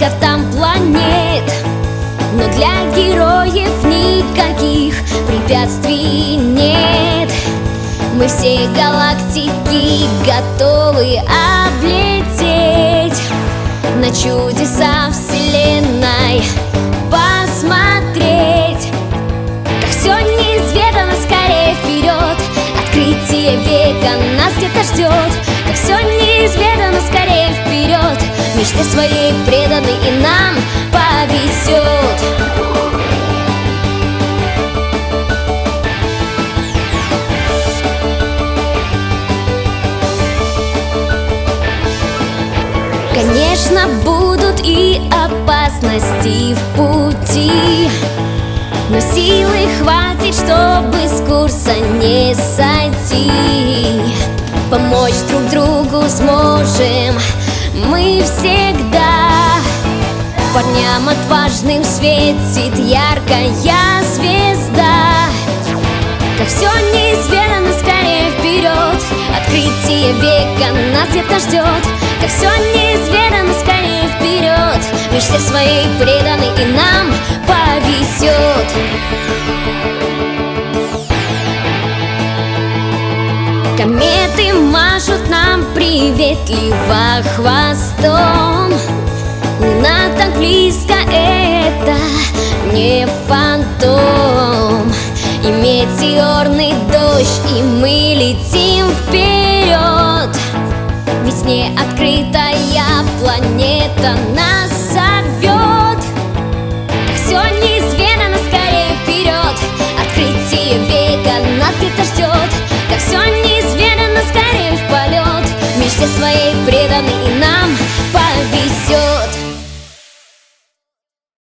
сколько там планет, но для героев никаких препятствий нет. Мы все галактики готовы облететь, на чудеса вселенной посмотреть. Как все неизведанно, скорее вперед, открытие века нас где-то ждет. Как все неизведанно, скорее вперед, мечте своей преданы, и нам повезет. Конечно, будут и опасности в пути, но силы хватит, чтобы с курса не сойти. Помочь друг другу сможем мы всегда. Парням отважным светит яркая звезда. Как все неизведанно, скорее вперед, открытие века нас где-то ждет. Как все неизведанно, скорее вперед, мечте своей преданы, и нам повезет. Кометы машут нам приветливо хвостом. Луна так близко, это не фантом. И метеорный дождь, и мы летим вперед. Ведь неоткрытая планета нас